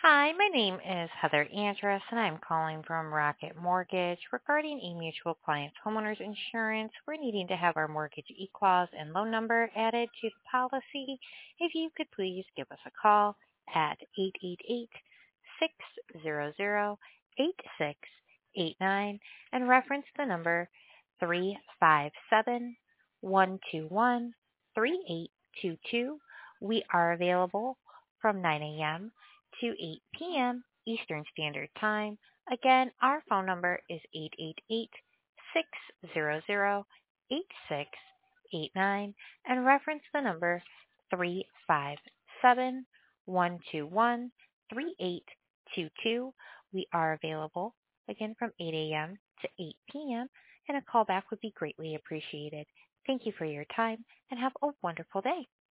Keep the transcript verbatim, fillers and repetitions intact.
Hi, my name is Heather Andress, and I'm calling from Rocket Mortgage regarding a mutual client's homeowner's insurance. We're needing to have our mortgage e-clause and loan number added to the policy. If you could please give us a call at eight eight eight, six hundred, eight six eight nine and reference the number three five seven, one two one, three eight two two. We are available from nine a m to eight p m. Eastern Standard Time. Again, our phone number is eight eight eight, six hundred, eight six eight nine and reference the number three five seven, one two one, three eight two two. We are available again from eight a m to eight p m and a call back would be greatly appreciated. Thank you for your time and have a wonderful day.